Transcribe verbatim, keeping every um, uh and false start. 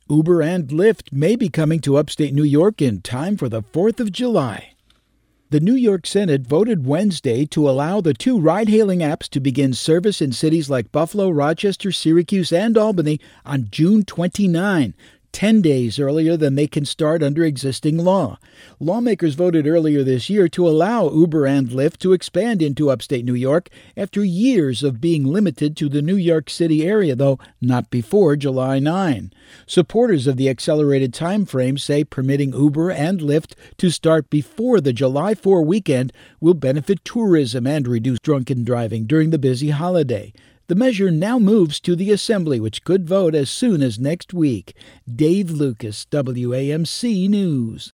Uber and Lyft may be coming to upstate New York in time for the fourth of July. The New York Senate voted Wednesday to allow the two ride-hailing apps to begin service in cities like Buffalo, Rochester, Syracuse, and Albany on June twenty-ninth, ten days earlier than they can start under existing law. Lawmakers voted earlier this year to allow Uber and Lyft to expand into upstate New York after years of being limited to the New York City area, though not before July ninth. Supporters of the accelerated time frame say permitting Uber and Lyft to start before the July fourth weekend will benefit tourism and reduce drunken driving during the busy holiday. The measure now moves to the Assembly, which could vote as soon as next week. Dave Lucas, W A M C News.